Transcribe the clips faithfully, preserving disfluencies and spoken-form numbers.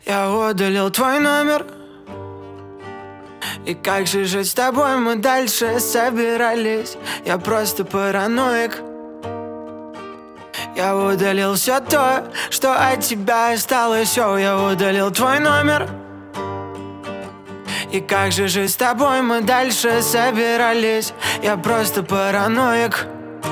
Я удалил твой номер. И как же жить с тобой мы дальше собирались? Я просто параноик. Я удалил все то, что от тебя осталось. Все, я удалил твой номер. И как же жить с тобой мы дальше собирались? Я просто параноик.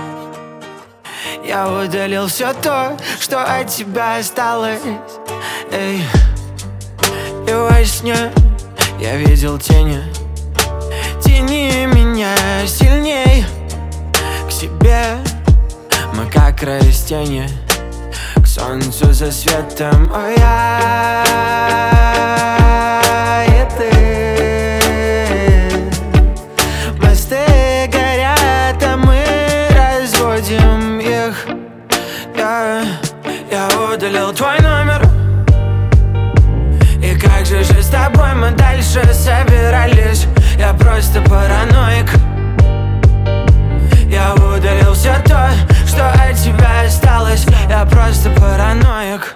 Я удалил все то, что от тебя осталось. Эй. И во сне я видел тени. Тяни меня сильней к себе. Мы как растения к солнцу за светом. О, я и ты. Мосты горят, а мы разводим их. Я, я удалил твой номер. И как же жить с тобой мы дальше собирались? Я просто параноик. Я удалил все то, что от тебя осталось. Я просто параноик.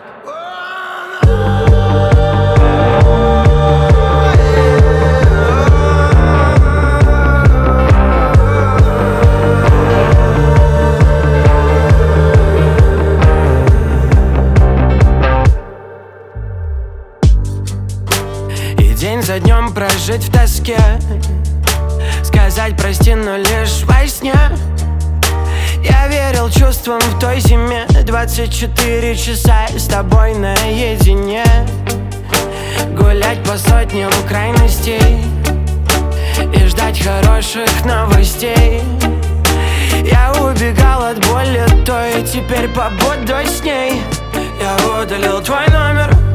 И день за днем прожить в тоске, сказать прости, но лишь во сне. Я верил чувствам в той зиме. Двадцать четыре часа с тобой наедине. Гулять по сотням крайностей и ждать хороших новостей. Я убегал от боли той, теперь побуду с ней. Я удалил твой номер.